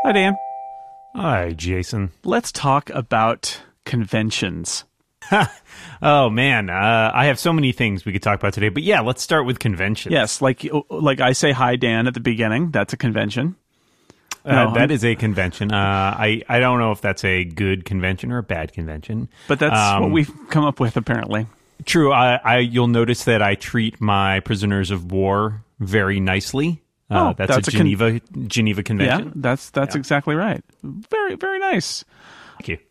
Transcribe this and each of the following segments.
Hi, Dan. Hi, Jason. Let's talk about conventions. Oh, man. I have so many things we could talk about today. But yeah, let's start with conventions. Yes, like I say hi, Dan, at the beginning. That's a convention. That is a convention. I don't know if that's a good convention or a bad convention. But that's what we've come up with, apparently. True. You'll notice that I treat my prisoners of war very nicely. That's a Geneva convention. Yeah, that's exactly right. Very, very nice. Thank you.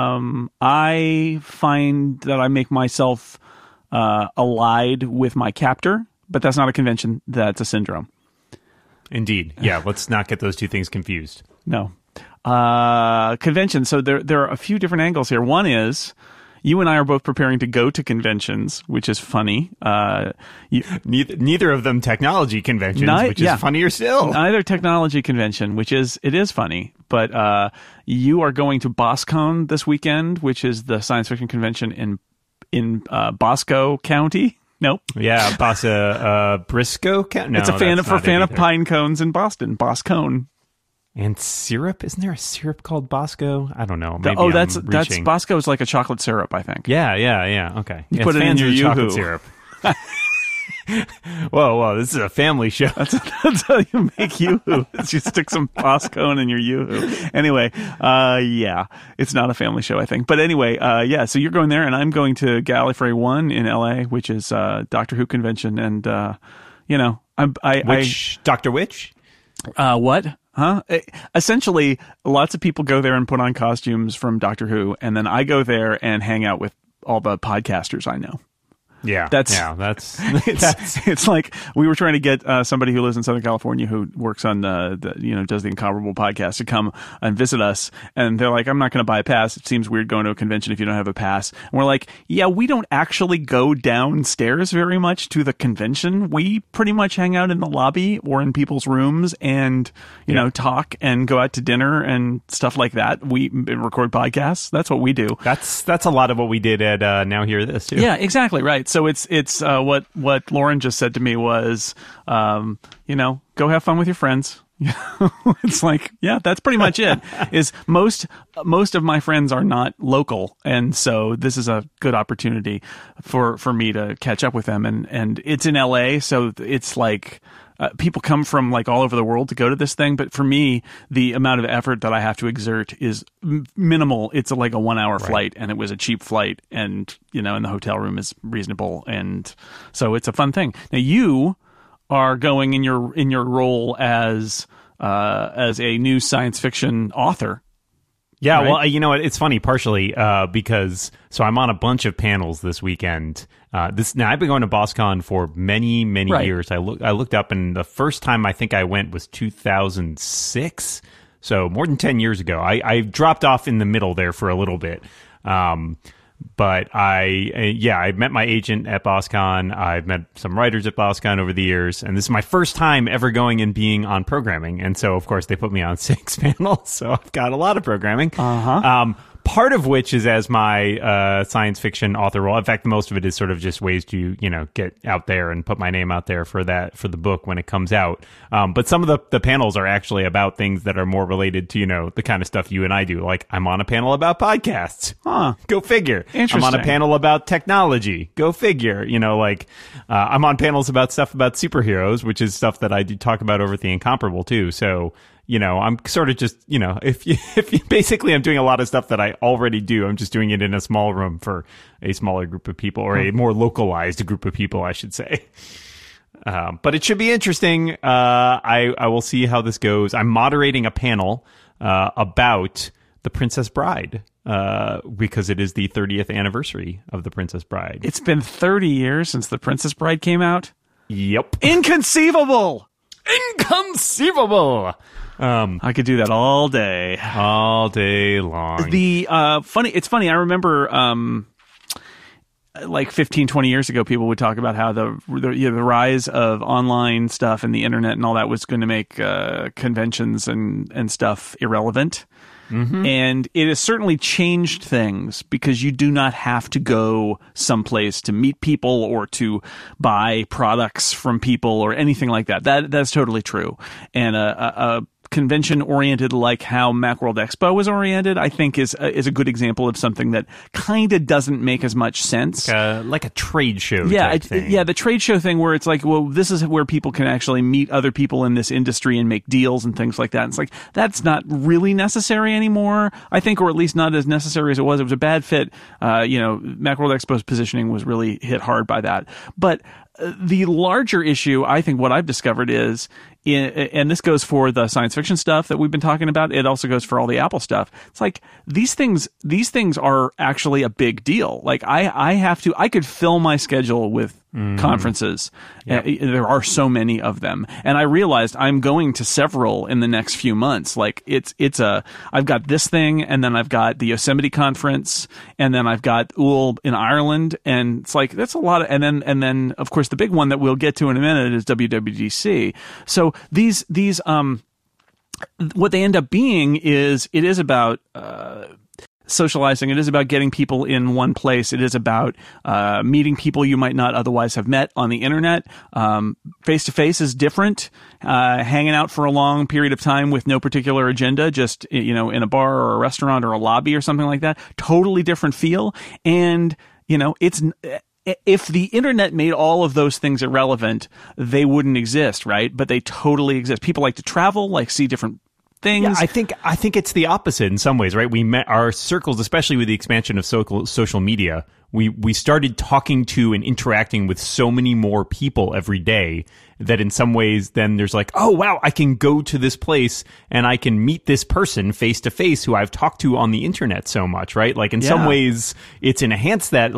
I find that I make myself allied with my captor, but that's not a convention. That's a syndrome. Indeed. Yeah, let's not get those two things confused. No. Convention. So there are a few different angles here. One is you and I are both preparing to go to conventions, which is funny. Neither of them technology conventions, which is funnier still. Neither technology convention, it is funny. But you are going to BosCon this weekend, which is the science fiction convention in Bosco County. Nope. Yeah, Briscoe County. No, it's a fan of pine cones in Boston. BosCon. And syrup? Isn't there a syrup called Bosco? I don't know. Maybe that's Bosco is like a chocolate syrup, I think. Yeah. Okay. You put it in your chocolate syrup. Whoa! This is a family show. That's how you make Yoo-hoo. You stick some Bosco in your Yoo-hoo. Anyway, it's not a family show, I think. But anyway, so you're going there, and I'm going to Gallifrey 1 in LA, which is Doctor Who convention, and Doctor Which? What? Huh? Essentially, lots of people go there and put on costumes from Doctor Who, and then I go there and hang out with all the podcasters I know. Yeah, it's like we were trying to get somebody who lives in Southern California who works on does the Incomparable podcast to come and visit us, and they're like, I'm not going to buy a pass. It seems weird going to a convention if you don't have a pass. And we're like, yeah, we don't actually go downstairs very much to the convention. We pretty much hang out in the lobby or in people's rooms and talk and go out to dinner and stuff like that. We record podcasts. That's what we do. That's a lot of what we did at Now Hear This too. Yeah, exactly right. So it's what Lauren just said to me was, go have fun with your friends. It's like, yeah, that's pretty much it. Is most of my friends are not local, and so this is a good opportunity for me to catch up with them. And it's in LA, so it's like people come from like all over the world to go to this thing. But for me, the amount of effort that I have to exert is minimal. It's like a 1 hour flight, and it was a cheap flight, and and the hotel room is reasonable, and so it's a fun thing. Now you are going in your role as a new science fiction author. Yeah, right? Well, you know what? It's funny, partially because I'm on a bunch of panels this weekend. Now I've been going to BosCon for many years. I looked up, and the first time I think I went was 2006, so more than 10 years ago. I dropped off in the middle there for a little bit. But I met my agent at BosCon. I've met some writers at BosCon over the years, and this is my first time ever going and being on programming. And so, of course, they put me on 6 panels, so I've got a lot of programming. Part of which is as my science fiction author role. In fact, most of it is sort of just ways to get out there and put my name out there for the book when it comes out. But some of the panels are actually about things that are more related to the kind of stuff you and I do. Like I'm on a panel about podcasts. Go figure. Interesting. I'm on a panel about technology. Go figure. I'm on panels about stuff about superheroes, which is stuff that I do talk about over at the Incomparable too. So. I'm sort of just, if you basically I'm doing a lot of stuff that I already do. I'm just doing it in a small room for a smaller group of people, or a more localized group of people, I should say. But it should be interesting. I will see how this goes. I'm moderating a panel about The Princess Bride because it is the 30th anniversary of The Princess Bride. It's been 30 years since The Princess Bride came out? Yep. Inconceivable! I could do that all day long. It's funny. I remember, like 15, 20 years ago, people would talk about how the rise of online stuff and the internet and all that was going to make conventions and stuff irrelevant. Mm-hmm. And it has certainly changed things because you do not have to go someplace to meet people or to buy products from people or anything like that. That's totally true. And a convention oriented like how Macworld Expo was oriented, I think is a good example of something that kind of doesn't make as much sense. Like a trade show type thing. Yeah, the trade show thing where it's like, well, this is where people can actually meet other people in this industry and make deals and things like that. And it's like, that's not really necessary anymore, I think, or at least not as necessary as it was. It was a bad fit. Macworld Expo's positioning was really hit hard by that. But the larger issue, I think what I've discovered is, and this goes for the science fiction stuff that we've been talking about, it also goes for all the Apple stuff. It's like these things are actually a big deal. Like I could fill my schedule with conferences. Yep. There are so many of them. And I realized I'm going to several in the next few months. Like I've got this thing, and then I've got the Yosemite conference, and then I've got UL in Ireland. And it's like, that's a lot of, and then of course the big one that we'll get to in a minute is WWDC. So these what they end up being is, it is about, socializing. It is about getting people in one place. It is about meeting people you might not otherwise have met on the internet. Face-to-face is different. Hanging out for a long period of time with no particular agenda, just, in a bar or a restaurant or a lobby or something like that. Totally different feel. And, it's... If the internet made all of those things irrelevant, they wouldn't exist, right? But they totally exist. People like to travel, like see different things. Yeah, I think it's the opposite in some ways, right? We met our circles, especially with the expansion of social media. We started talking to and interacting with so many more people every day that in some ways then there's like, oh, wow, I can go to this place and I can meet this person face to face who I've talked to on the internet so much, right? Like in some ways it's enhanced that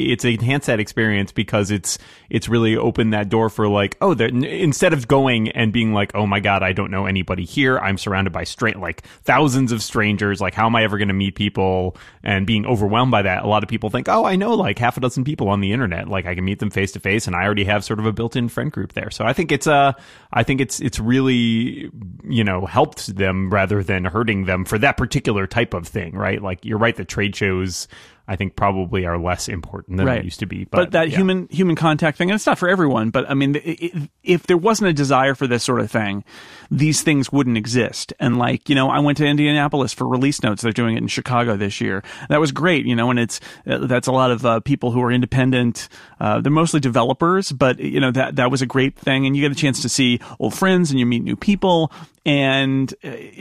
experience because it's really opened that door for like, oh, instead of going and being like, oh my God, I don't know anybody here. I'm surrounded by like thousands of strangers. Like, how am I ever going to meet people? And being overwhelmed by that, a lot of people think, oh, I know like half a dozen people on the internet. Like I can meet them face to face and I already have sort of a built-in friend group there. So I think it's really, helped them rather than hurting them for that particular type of thing, right? Like you're right, the trade shows I think probably are less important than they used to be. But that human contact thing, and it's not for everyone, but I mean, if there wasn't a desire for this sort of thing, these things wouldn't exist. And like, I went to Indianapolis for Release Notes. They're doing it in Chicago this year. That was great, and that's a lot of people who are independent. They're mostly developers, but that was a great thing. And you get a chance to see old friends and you meet new people. And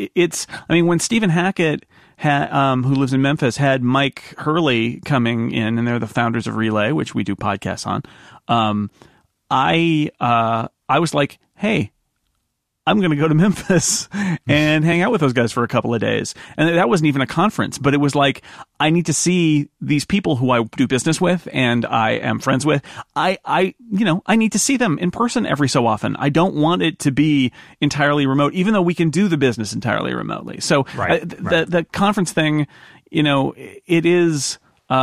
when Stephen Hackett, who lives in Memphis, had Mike Hurley coming in, and they're the founders of Relay, which we do podcasts on. I was like, hey, I'm going to go to Memphis and hang out with those guys for a couple of days. And that wasn't even a conference, but it was like, I need to see these people who I do business with and I am friends with. I need to see them in person every so often. I don't want it to be entirely remote, even though we can do the business entirely remotely. So the conference thing, it is,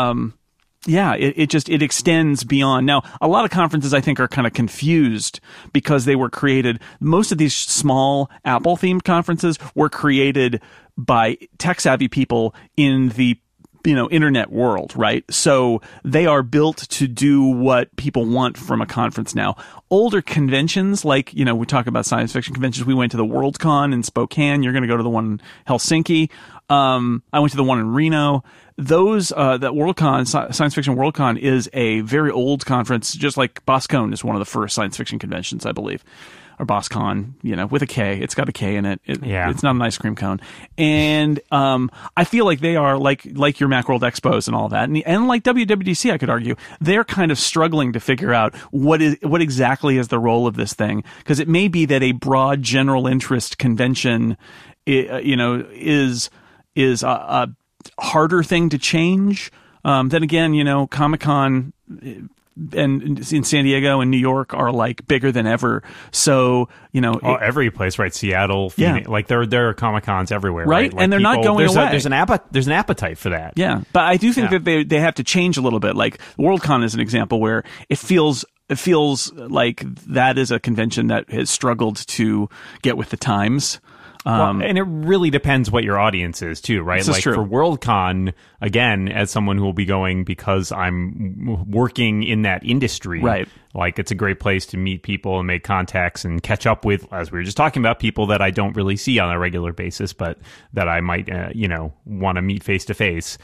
it extends beyond. Now, a lot of conferences, I think, are kind of confused because they were created. Most of these small Apple-themed conferences were created by tech-savvy people in the internet world, right? So they are built to do what people want from a conference now. Older conventions, like, we talk about science fiction conventions. We went to the Worldcon in Spokane. You're going to go to the one in Helsinki. I went to the one in Reno. Those, that Worldcon, Science Fiction Worldcon, is a very old conference, just like BosCon is one of the first science fiction conventions, I believe. Or BosCon, with a K. It's got a K in it. It's not an ice cream cone. And I feel like they are like your Macworld Expos and all that. And like WWDC, I could argue, they're kind of struggling to figure out what exactly is the role of this thing. Because it may be that a broad general interest convention, is a harder thing to change. Then again, Comic-Con and in San Diego and New York are like bigger than ever. So, every place, right? Seattle, Phoenix, like there are Comic-Cons everywhere, right? Like and they're not going away. There's an appetite for that. Yeah. But I do think that they have to change a little bit. Like Worldcon is an example where it feels like that is a convention that has struggled to get with the times. And it really depends what your audience is too, right? Like for Worldcon, again, as someone who will be going because I'm working in that industry, right? Like it's a great place to meet people and make contacts and catch up with, as we were just talking about, people that I don't really see on a regular basis, but that I might, want to meet face to face.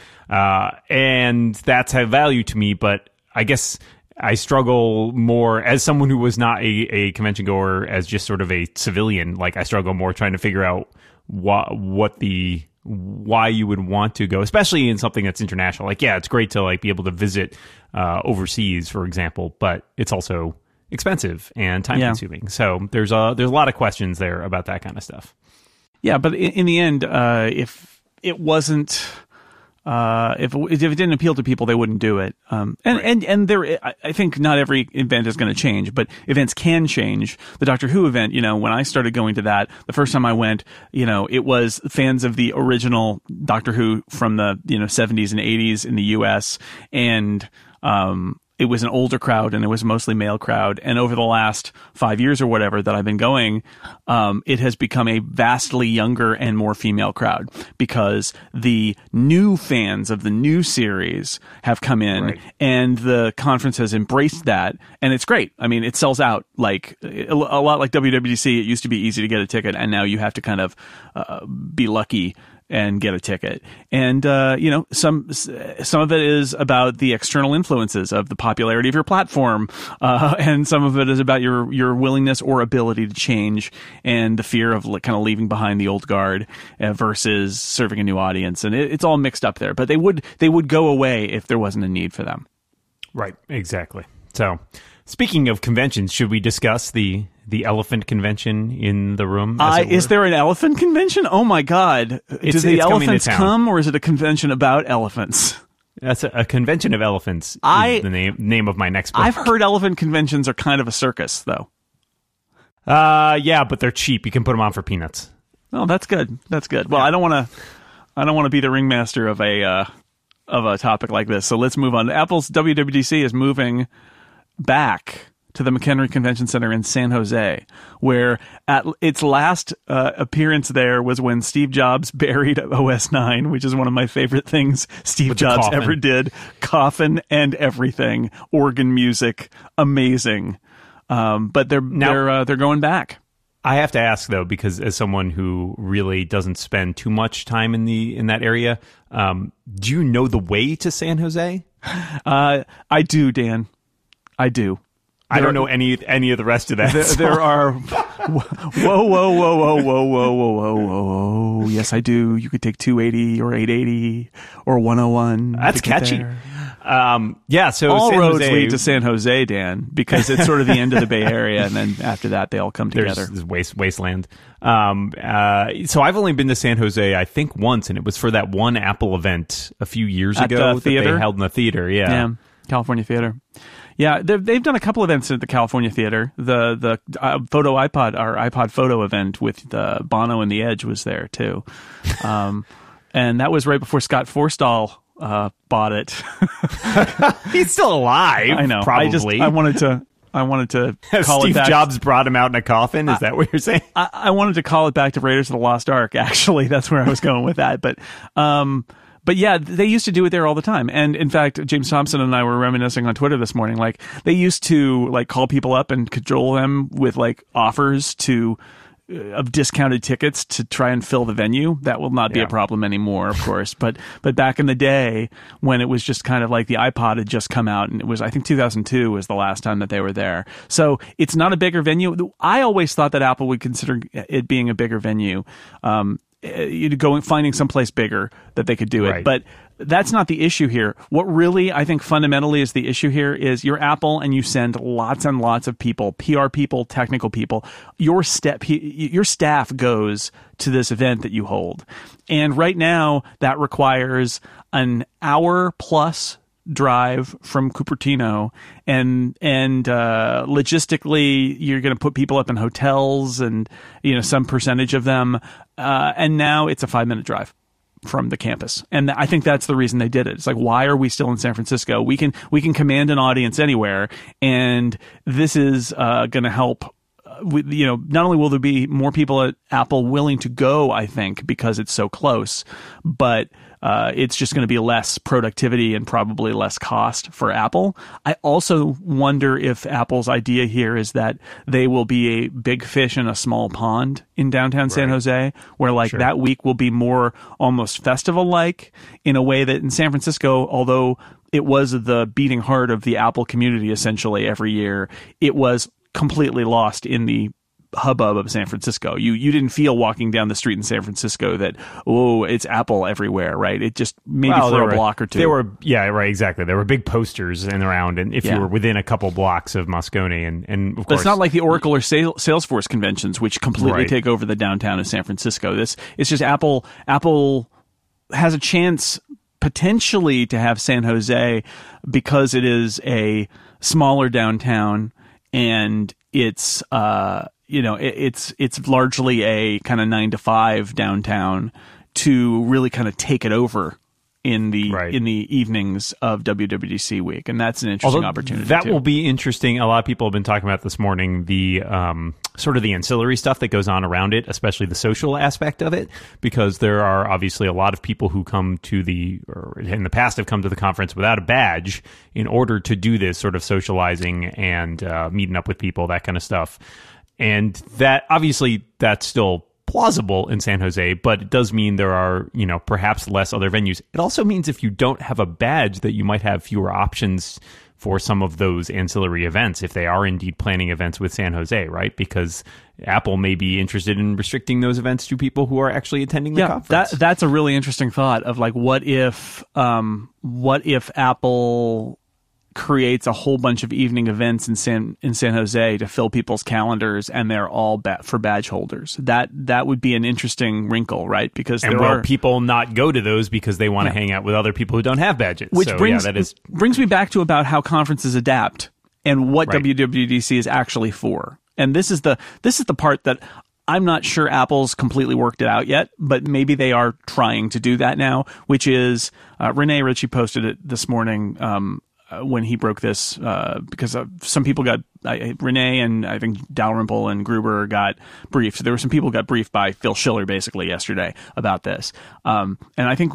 And that's have value to me, but I guess I struggle more as someone who was not a convention goer, as just sort of a civilian. Like I struggle more trying to figure out why you would want to go, especially in something that's international. Like, yeah, it's great to like be able to visit overseas, for example, but it's also expensive and time consuming. So there's a lot of questions there about that kind of stuff. Yeah, but in the end, if it wasn't. If it didn't appeal to people, they wouldn't do it. And there, I think not every event is going to change, but events can change. The Doctor Who event, when I started going to that, the first time I went, it was fans of the original Doctor Who from the, 70s and 80s in the US. And, it was an older crowd and it was mostly male crowd. And over the last 5 years or whatever that I've been going, it has become a vastly younger and more female crowd because the new fans of the new series have come in and the conference has embraced that. And it's great. I mean, it sells out like a lot like WWDC. It used to be easy to get a ticket and now you have to kind of be lucky and get a ticket. And, some of it is about the external influences of the popularity of your platform. And some of it is about your willingness or ability to change and the fear of kind of leaving behind the old guard versus serving a new audience. And it's all mixed up there, but they would go away if there wasn't a need for them. Right. Exactly. So speaking of conventions, should we discuss the elephant convention in the room? Is there an elephant convention? Oh my God. Do the elephants come or is it a convention about elephants? That's a convention of elephants is the name of my next book. I've heard elephant conventions are kind of a circus though. Yeah, but they're cheap. You can put them on for peanuts. Oh, that's good. That's good. Well, I don't want to be the ringmaster of a topic like this. So let's move on. Apple's WWDC is moving back to the McHenry Convention Center in San Jose, where at its last appearance there was when Steve Jobs buried OS 9, which is one of my favorite things Steve Jobs ever did. Coffin and everything, organ music, amazing. But they're going back. I have to ask though, because as someone who really doesn't spend too much time in that area, do you know the way to San Jose? I do, Dan. I do. I don't know any of the rest of that. There are whoa. Yes, I do. You could take 280 or 880 or 101. That's catchy. So all San roads Jose lead to San Jose, Dan, because it's sort of the end of the Bay Area, and then after that they all come together. There's wasteland. So I've only been to San Jose, I think, once, and it was for that one Apple event a few years ago that they held in the theater. Yeah, California Theater. Yeah, they've done a couple events at the California Theater. The photo iPod, our iPod photo event with Bono and the Edge was there too, and that was right before Scott Forstall bought it. He's still alive. I know. Probably. I wanted to call Steve it back. Jobs brought him out in a coffin. Is that what you're saying? I wanted to call it back to Raiders of the Lost Ark. Actually, that's where I was going with that, But yeah, they used to do it there all the time. And in fact, James Thompson and I were reminiscing on Twitter this morning. Like they used to like call people up and cajole them with like offers of discounted tickets to try and fill the venue. That will not be a problem anymore, of course. But back in the day when it was just kind of like the iPod had just come out, and it was, I think 2002 was the last time that they were there. So it's not a bigger venue. I always thought that Apple would consider it being a bigger venue. Finding someplace bigger that they could do it. But that's not the issue here. What really, I think, fundamentally is the issue here is you're Apple and you send lots and lots of people, PR people, technical people. Your staff goes to this event that you hold. And right now, that requires an hour plus drive from Cupertino, and logistically you're going to put people up in hotels and some percentage of them, and now it's a 5-minute drive from the campus. And I think that's the reason they did it. It's like, why are we still in San Francisco? We can command an audience anywhere, and this is going to help not only will there be more people at Apple willing to go, I think, because it's so close, but it's just going to be less productivity and probably less cost for Apple. I also wonder if Apple's idea here is that they will be a big fish in a small pond in downtown San Jose, where that week will be more almost festival-like in a way that in San Francisco, although it was the beating heart of the Apple community essentially every year, it was completely lost in the hubbub of San Francisco. You didn't feel walking down the street in San Francisco that, oh, it's Apple everywhere, right? It just maybe for a block or two. There were, exactly. There were big posters in around, and if you were within a couple blocks of Moscone, and of course, but it's not like the Oracle or Salesforce conventions, which completely take over the downtown of San Francisco. It's just Apple. Apple has a chance potentially to have San Jose because it is a smaller downtown, and it's it's largely a kind of 9 to 5 downtown to really kind of take it over in the evenings of WWDC week, and that's an interesting opportunity. That will be interesting. A lot of people have been talking about this morning the sort of the ancillary stuff that goes on around it, especially the social aspect of it, because there are obviously a lot of people who come to or in the past have come to the conference without a badge in order to do this sort of socializing and meeting up with people, that kind of stuff. And that obviously that's still plausible in San Jose, but it does mean there are, perhaps less other venues. It also means if you don't have a badge that you might have fewer options for some of those ancillary events if they are indeed planning events with San Jose, right? Because Apple may be interested in restricting those events to people who are actually attending the conference. That's a really interesting thought of what if Apple creates a whole bunch of evening events in San Jose to fill people's calendars, and they're all for badge holders. That would be an interesting wrinkle, right? Because will people not go to those because they want to hang out with other people who don't have badges? Which brings me back to about how conferences adapt and what WWDC is actually for. And this is the part that I'm not sure Apple's completely worked it out yet, but maybe they are trying to do that now, which is Rene Ritchie posted it this morning when he broke this, because some people got, Renee and I think Dalrymple and Gruber got briefed. There were some people who got briefed by Phil Schiller basically yesterday about this. And I think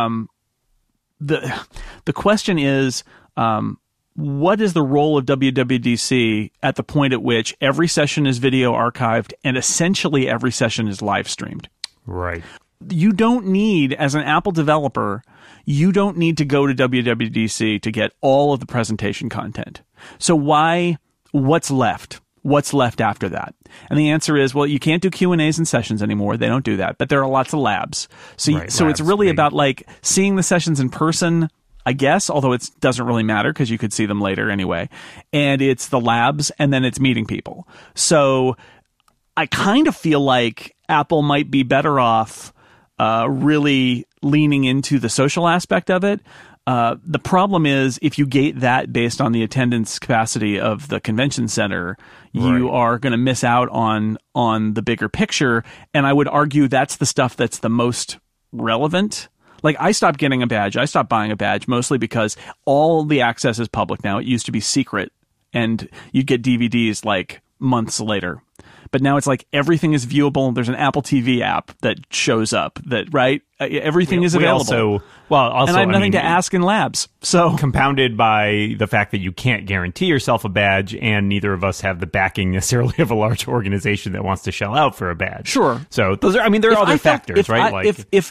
the question is, what is the role of WWDC at the point at which every session is video archived and essentially every session is live streamed? Right. You don't need, as an Apple developer, you don't need to go to WWDC to get all of the presentation content. So what's left? What's left after that? And the answer is, well, you can't do Q&As and sessions anymore. They don't do that. But there are lots of labs. So it's really about seeing the sessions in person, I guess, although it doesn't really matter because you could see them later anyway. And it's the labs, and then it's meeting people. So I kind of feel like Apple might be better off really leaning into the social aspect of it. The problem is if you gate that based on the attendance capacity of the convention center, you are going to miss out on the bigger picture. And I would argue that's the stuff that's the most relevant. I stopped getting a badge. I stopped buying a badge mostly because all the access is public now. It used to be secret, and you'd get DVDs months later. But now it's everything is viewable. There's an Apple TV app that shows up everything is available. And I have nothing to ask in labs. So compounded by the fact that you can't guarantee yourself a badge, and neither of us have the backing necessarily of a large organization that wants to shell out for a badge. Sure. So those are, there are other factors, right? If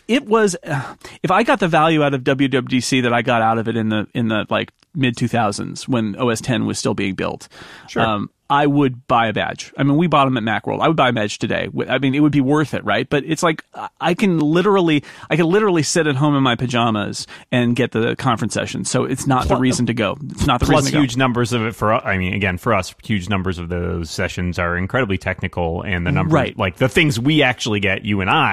I got the value out of WWDC that I got out of it in the mid 2000s when OS X was still being built. Sure. I would buy a badge. We bought them at Macworld. I would buy a badge today. It would be worth it, right? But it's I can literally sit at home in my pajamas and get the conference session. So it's not the reason to go. It's not the reason to go. Plus huge numbers of it for us, huge numbers of those sessions are incredibly technical, and the numbers, the things we actually get, you and I,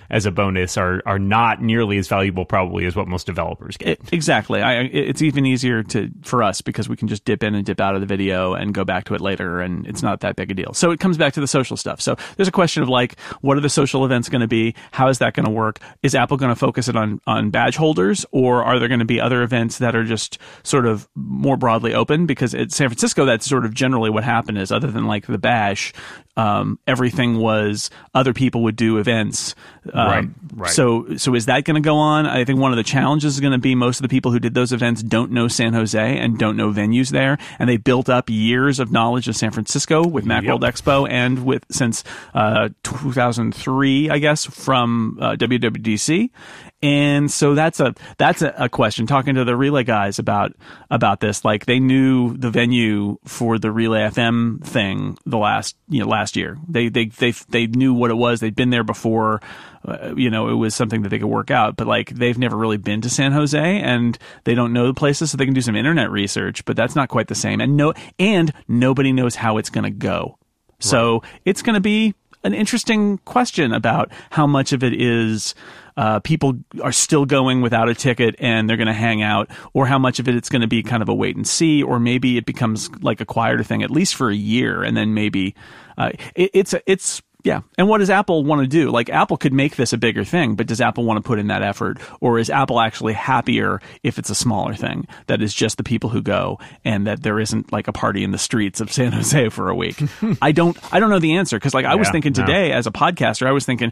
as a bonus are not nearly as valuable probably as what most developers get. Exactly. It's even easier for us because we can just dip in and dip out of the video and go back to it later, and it's not that big a deal. So it comes back to the social stuff. So there's a question of like, what are the social events going to be? How is that going to work? Is Apple going to focus it on badge holders, or are there going to be other events that are just sort of more broadly open? Because at San Francisco, that's sort of generally what happened is, other than like the bash, everything was other people would do events. Right. So is that going to go on? I think one of the challenges is going to be most of the people who did those events don't know San Jose and don't know venues there, and they built up years of knowledge of San Francisco with Macworld Expo and since 2003, I guess, from WWDC. And so that's a question. Talking to the Relay guys about this, like they knew the venue for the Relay FM thing last year. They knew what it was. They'd been there before. It was something that they could work out. But like they've never really been to San Jose, and they don't know the places, so they can do some internet research. But that's not quite the same. And nobody knows how it's going to go. Right. So it's going to be an interesting question about how much of it is people are still going without a ticket and they're going to hang out, or how much of it's going to be kind of a wait and see, or maybe it becomes like a quieter thing at least for a year, and then maybe it's. Yeah. And what does Apple want to do? Like, Apple could make this a bigger thing, but does Apple want to put in that effort? Or is Apple actually happier if it's a smaller thing that is just the people who go, and that there isn't like a party in the streets of San Jose for a week? I don't know the answer. Cause like I was thinking today as a podcaster, I was thinking,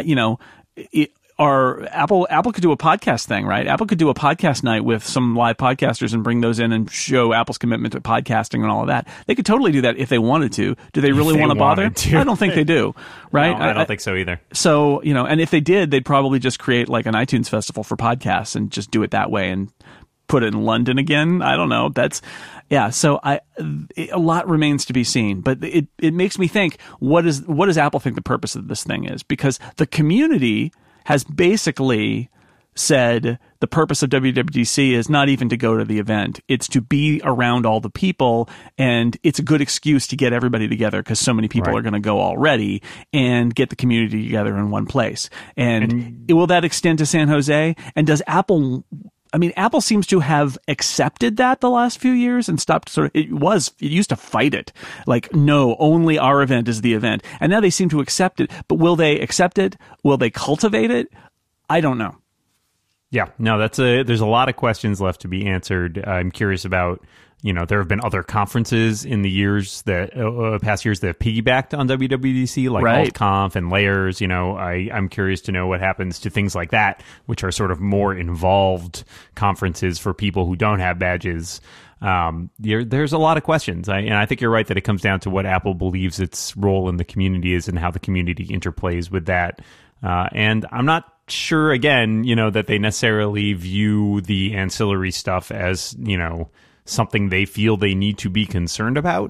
Apple could do a podcast thing, right? Apple could do a podcast night with some live podcasters and bring those in and show Apple's commitment to podcasting and all of that. They could totally do that if they wanted to. Do they really want to bother? I don't think they do, right? No, I don't think so either. So, and if they did, they'd probably just create like an iTunes festival for podcasts and just do it that way and put it in London again. I don't know. So a lot remains to be seen, but it makes me think, what does Apple think the purpose of this thing is? Because the community has basically said the purpose of WWDC is not even to go to the event. It's to be around all the people, and it's a good excuse to get everybody together because so many people are going to go already, and get the community together in one place. And will that extend to San Jose? And does Apple... I mean, Apple seems to have accepted that the last few years and stopped it used to fight it. Like, no, only our event is the event. And now they seem to accept it. But will they accept it? Will they cultivate it? I don't know. Yeah, no, there's a lot of questions left to be answered. I'm curious about, there have been other conferences in the years past years that have piggybacked on WWDC, like AltConf and Layers. I'm curious to know what happens to things like that, which are sort of more involved conferences for people who don't have badges. There's a lot of questions. And I think you're right that it comes down to what Apple believes its role in the community is and how the community interplays with that. And I'm not sure, again, that they necessarily view the ancillary stuff as, something they feel they need to be concerned about.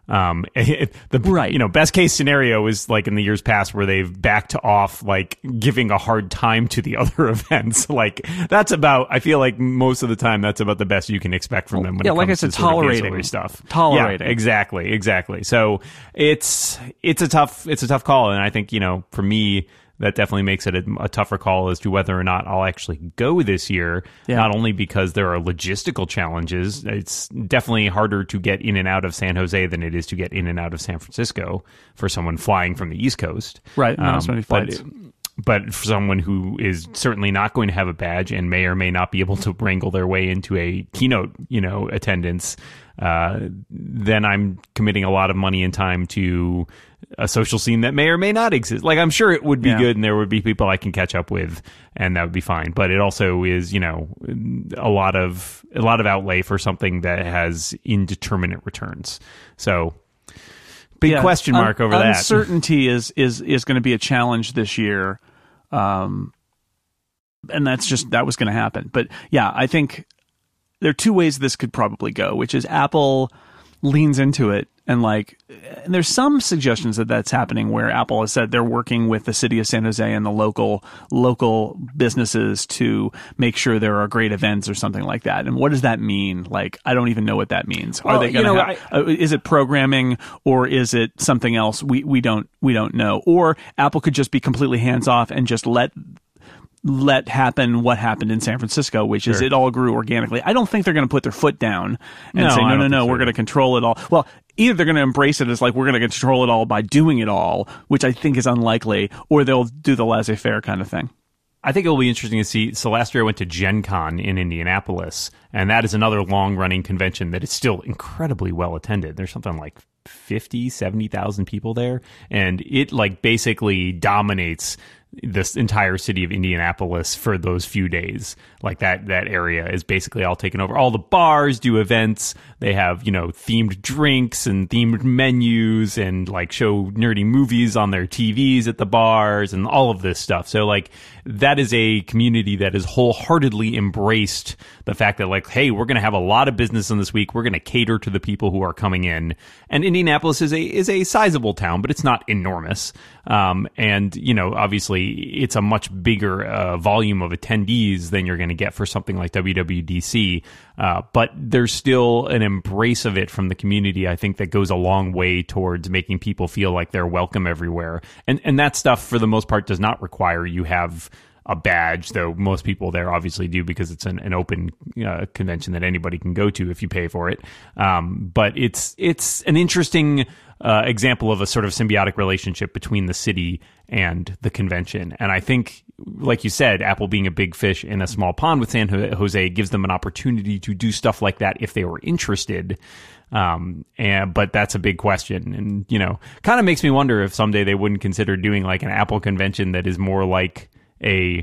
Best case scenario is like in the years past where they've backed off, like giving a hard time to the other events. Like I feel like most of the time that's about the best you can expect from them when it comes to tolerating stuff. Tolerating. Yeah, exactly. So it's a tough call. And I think, for me, that definitely makes it a tougher call as to whether or not I'll actually go this year. Yeah. Not only because there are logistical challenges, it's definitely harder to get in and out of San Jose than it is to get in and out of San Francisco for someone flying from the East Coast. Right. But for someone who is certainly not going to have a badge and may or may not be able to wrangle their way into a keynote, attendance, then I'm committing a lot of money and time to a social scene that may or may not exist. Like, I'm sure it would be good and there would be people I can catch up with and that would be fine. But it also is, a lot of outlay for something that has indeterminate returns. So big question mark over that. Uncertainty is going to be a challenge this year. And that was going to happen. But yeah, I think there are two ways this could probably go, which is Apple leans into it. And and there's some suggestions that that's happening where Apple has said they're working with the city of San Jose and the local businesses to make sure there are great events or something like that. And what does that mean? I don't even know what that means. Well, are they going to is it programming or is it something else? We don't know. Or Apple could just be completely hands off and just let happen what happened in San Francisco, which is it all grew organically. I don't think they're going to put their foot down and say, no, we're going to control it all. Well, either they're going to embrace it as we're going to control it all by doing it all, which I think is unlikely, or they'll do the laissez-faire kind of thing. I think it'll be interesting to see. So last year I went to Gen Con in Indianapolis, and that is another long-running convention that is still incredibly well attended. There's something like 50, 70,000 people there, and it basically dominates this entire city of Indianapolis for those few days. That area is basically all taken over. All the bars do events. They have, themed drinks and themed menus and show nerdy movies on their TVs at the bars and all of this stuff. So that is a community that has wholeheartedly embraced the fact that hey, we're going to have a lot of business in this week. We're going to cater to the people who are coming in. And Indianapolis is a sizable town, but it's not enormous. And obviously it's a much bigger volume of attendees than you're going to get for something like WWDC. But there's still an embrace of it from the community, I think, that goes a long way towards making people feel like they're welcome everywhere. And that stuff, for the most part, does not require you have a badge, though most people there obviously do because it's an open convention that anybody can go to if you pay for it. But it's an interesting example of a sort of symbiotic relationship between the city and the convention. And I think, like you said, Apple being a big fish in a small pond with San Jose gives them an opportunity to do stuff like that if they were interested. But that's a big question. And, kind of makes me wonder if someday they wouldn't consider doing an Apple convention that is more like a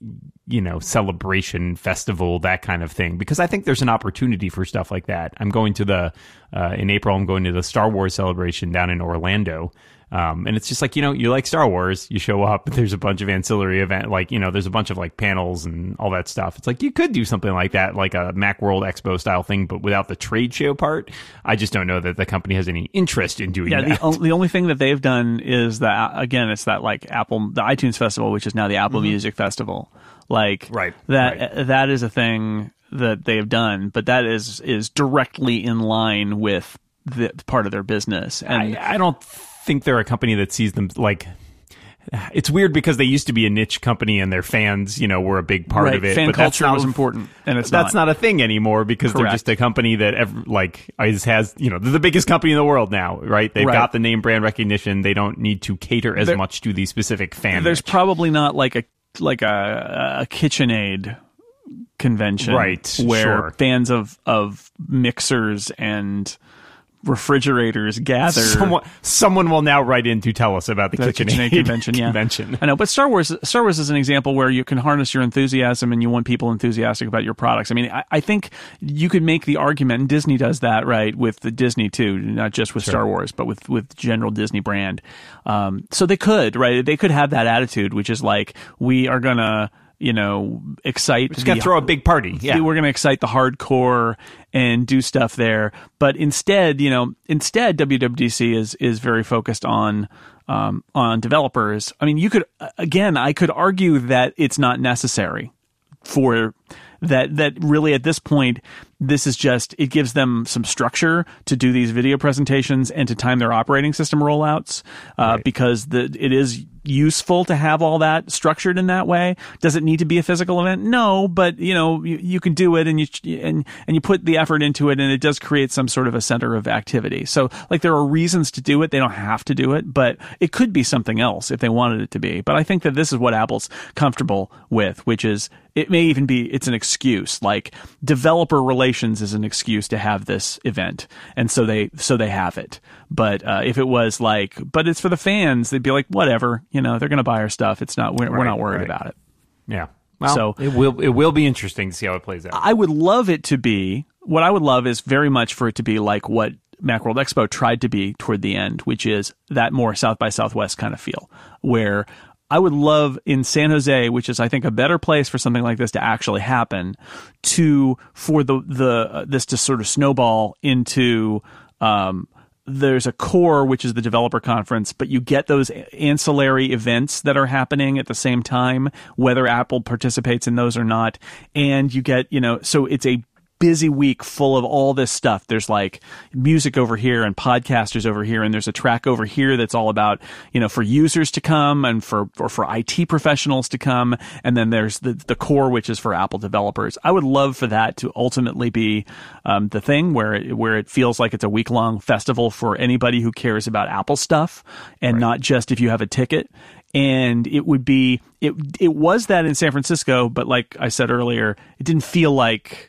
celebration festival, that kind of thing, because I think there's an opportunity for stuff like that. I'm going to in April, I'm going to the Star Wars celebration down in Orlando. And it's just you like Star Wars, you show up, there's a bunch of ancillary event, there's a bunch of panels and all that stuff. It's you could do something like that, like a Macworld Expo style thing, but without the trade show part. I just don't know that the company has any interest in doing that. The only thing that they've done is that, again, it's that Apple, the iTunes Festival, which is now the Apple Music Festival. That is a thing that they've done, but that is directly in line with the part of their business. And I don't think they're a company that sees them it's weird because they used to be a niche company and their fans, were a big part of it. Fan culture was important, and that's not a thing anymore because Correct. They're just a company that has they're the biggest company in the world now, right? They've got the name brand recognition. They don't need to cater as much to the specific fan. There's probably not a KitchenAid convention, right? Where fans of mixers and refrigerators gather. Someone will now write in to tell us about the KitchenAid convention. Yeah, I know. But Star Wars is an example where you can harness your enthusiasm and you want people enthusiastic about your products. I mean, I think you could make the argument, and Disney does that, right, with the Disney too, not just with Star Wars, but with general Disney brand. So they could, right? They could have that attitude, which is we are gonna, excite. Just got to throw a big party. Yeah, we're going to excite the hardcore and do stuff there. But instead, WWDC is very focused on developers. I mean, I could argue that it's not necessary for that really at this point, this is just, it gives them some structure to do these video presentations and to time their operating system rollouts, because it is useful to have all that structured in that way. Does it need to be a physical event? No, but you can do it, and you put the effort into it, and it does create some sort of a center of activity. So there are reasons to do it. They don't have to do it, but it could be something else if they wanted it to be. But I think that this is what Apple's comfortable with, which is, it may even be, it's an excuse. Developer relations is an excuse to have this event, and so they have it. But if it was but it's for the fans, they'd be whatever, they're going to buy our stuff. It's not, we're not worried about it. Yeah. Well, so it will be interesting to see how it plays out. I would love it to be, what I would love is very much for it to be like what Macworld Expo tried to be toward the end, which is that more South by Southwest kind of feel, where I would love in San Jose, which is, I think, a better place for something like this to actually happen, for this to sort of snowball into There's a core, which is the developer conference, but you get those ancillary events that are happening at the same time, whether Apple participates in those or not. And you get, so it's a busy week full of all this stuff. There's like music over here and podcasters over here, and there's a track over here that's all about, for users to come and for IT professionals to come. And then there's the core, which is for Apple developers. I would love for that to ultimately be the thing where it feels like it's a week-long festival for anybody who cares about Apple stuff, and not just if you have a ticket. And it would be, it was that in San Francisco, but like I said earlier, it didn't feel like,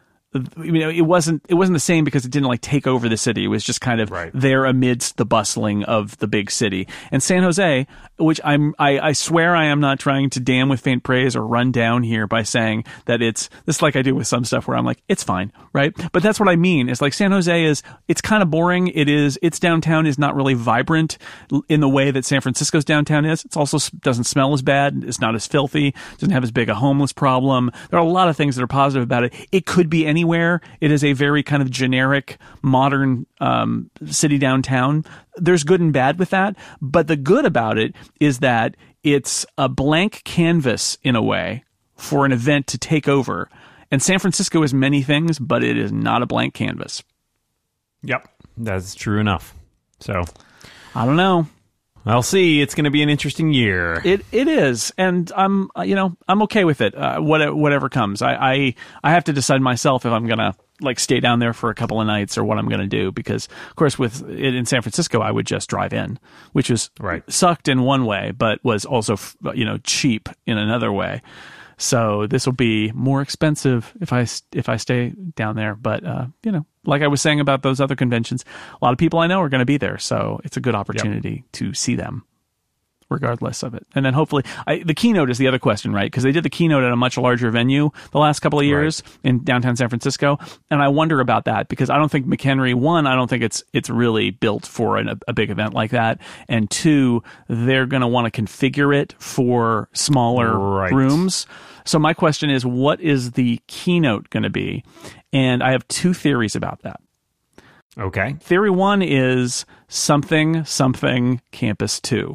it wasn't the same because it didn't like take over the city. It was just kind of there amidst the bustling of the big city. And San Jose, which I swear I am not trying to damn with faint praise or run down here by saying that it's this, like I do with some stuff where I'm like, it's fine, right? But that's what I mean. It's like San Jose it's kind of boring. Its downtown is not really vibrant in the way that San Francisco's downtown is. It's also doesn't smell as bad. It's not as filthy. Doesn't have as big a homeless problem. There are a lot of things that are positive about it. It could be anywhere. It is a very kind of generic, modern city downtown. There's good and bad with that. But the good about it is that it's a blank canvas, in a way, for an event to take over. And San Francisco is many things, but it is not a blank canvas. Yep, that's true enough. So, I don't know. I'll see. It's going to be an interesting year. It is, and I'm okay with it. Whatever comes, I have to decide myself if I'm gonna like stay down there for a couple of nights or what I'm gonna do. Because of course, with it in San Francisco, I would just drive in, which was sucked in one way, but was also cheap in another way. So this will be more expensive if I stay down there. But like I was saying about those other conventions, a lot of people I know are going to be there, so it's a good opportunity to see them, regardless of it. And then hopefully, the keynote is the other question, right? Because they did the keynote at a much larger venue the last couple of years in downtown San Francisco, and I wonder about that because I don't think McHenry, one, I don't think it's really built for a big event like that, and two, they're going to want to configure it for smaller rooms. So my question is, what is the keynote going to be? And I have two theories about that. Okay. Theory one is something Campus 2.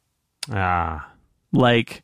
Like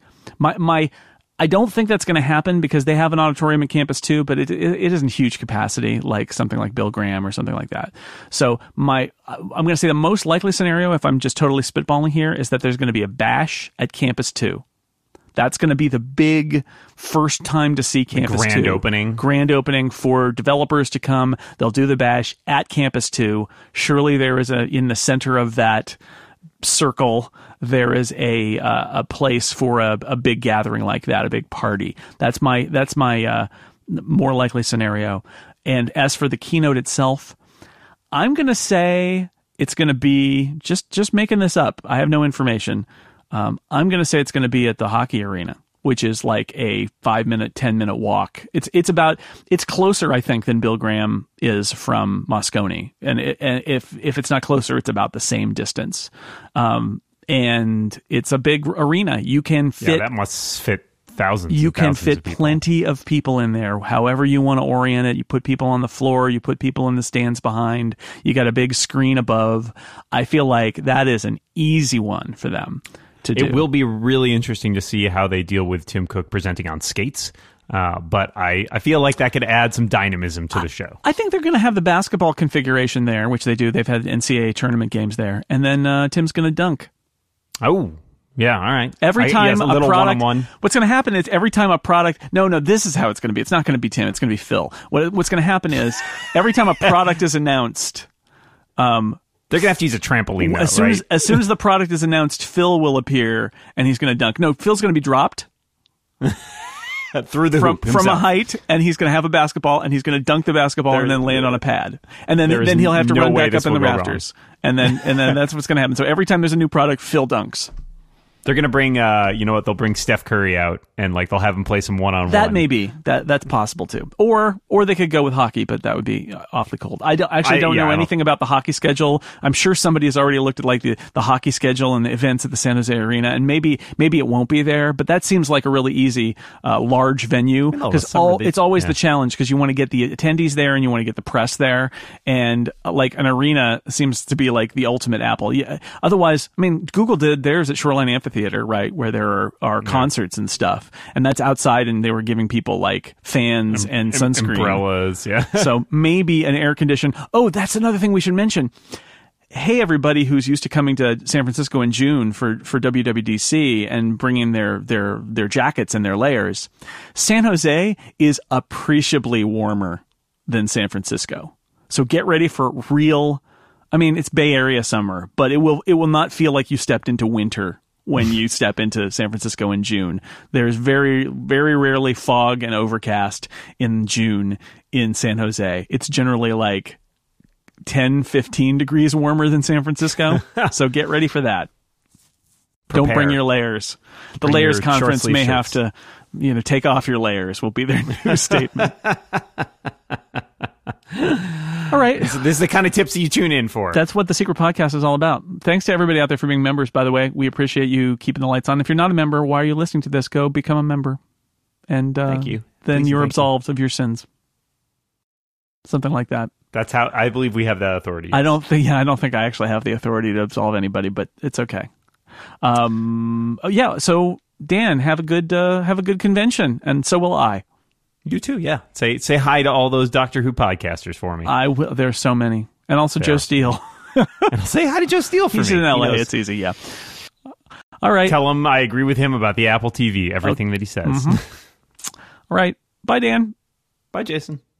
I don't think that's going to happen because they have an auditorium at Campus 2, but it isn't huge capacity like something like Bill Graham or something like that. So I'm going to say the most likely scenario, if I'm just totally spitballing here, is that there's going to be a bash at Campus 2. That's going to be the big first time to see Campus 2. Grand opening for developers to come. They'll do the bash at Campus 2. Surely there is in the center of that circle, there is a place for a big gathering like that, a big party. That's my more likely scenario. And as for the keynote itself, I'm going to say it's going to be just making this up. I have no information. I'm going to say it's going to be at the hockey arena, which is like a 5-minute, 10-minute walk. It's closer, I think, than Bill Graham is from Moscone. And if it's not closer, it's about the same distance. And it's a big arena. You can fit. Yeah, that must fit thousands. You can fit plenty of people in there. However you want to orient it. You put people on the floor. You put people in the stands behind. You got a big screen above. I feel like that is an easy one for them. It will be really interesting to see how they deal with Tim Cook presenting on skates. But I feel like that could add some dynamism to the show. I think they're going to have the basketball configuration there, which they do. They've had NCAA tournament games there. And then Tim's going to dunk. Oh, yeah, all right. Every time a little product, one-on-one. What's going to happen is every time a product, no, this is how it's going to be. It's not going to be Tim. It's going to be Phil. What's going to happen is every time a product is announced, they're going to have to use a trampoline, though, as soon as the product is announced, Phil will appear, and he's going to dunk. No, Phil's going to be dropped through the hoop from a height, and he's going to have a basketball, and he's going to dunk the basketball and then land on a pad. And then he'll have to run back up in the rafters. And then that's what's going to happen. So every time there's a new product, Phil dunks. They're going to bring, you know what? They'll bring Steph Curry out and like they'll have him play some one-on-one. That may be that's possible too. Or they could go with hockey, but that would be awfully cold. I don't know anything about the hockey schedule. I'm sure somebody has already looked at like the hockey schedule and the events at the San Jose Arena, and maybe it won't be there. But that seems like a really easy, large venue because it's always the challenge because you want to get the attendees there and you want to get the press there, and like an arena seems to be like the ultimate apple. Yeah. Otherwise, I mean, Google did theirs at Shoreline Amphitheater, right, where there are concerts and stuff, and that's outside, and they were giving people like fans and sunscreen, umbrellas, yeah. So maybe an air condition. Oh, that's another thing we should mention. Hey, everybody who's used to coming to San Francisco in June for WWDC and bringing their jackets and their layers, San Jose is appreciably warmer than San Francisco. So get ready for real. I mean, it's Bay Area summer, but it will not feel like you stepped into winter when you step into San Francisco in June. There's very, very rarely fog and overcast in June in San Jose. It's generally like 10, 15 degrees warmer than San Francisco. So get ready for that. Prepare. Don't bring your layers. The Layers Conference may have to, take off your layers will be their new statement. All right. This is the kind of tips that you tune in for. That's what the Secret Podcast is all about. Thanks to everybody out there for being members, by the way. We appreciate you keeping the lights on. If you're not a member, why are you listening to this? Go become a member. And thank you. Then you're absolved of your sins. Something like that. That's how I believe we have that authority. I don't think I actually have the authority to absolve anybody, but it's okay. So Dan, have a good convention, and so will I. You too, yeah. Say hi to all those Doctor Who podcasters for me. I will. There's so many, and also Joe Steele. And I'll say hi to Joe Steele for me. He's in LA. It's easy. Yeah. All right. Tell him I agree with him about the Apple TV. Everything that he says. Mm-hmm. All right. Bye, Dan. Bye, Jason.